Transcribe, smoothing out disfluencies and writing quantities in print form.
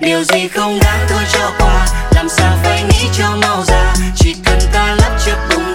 điều gì không đáng thôi cho qua, làm sao phải nghĩ cho mau ra, chỉ cần ta lấp chiếc bụng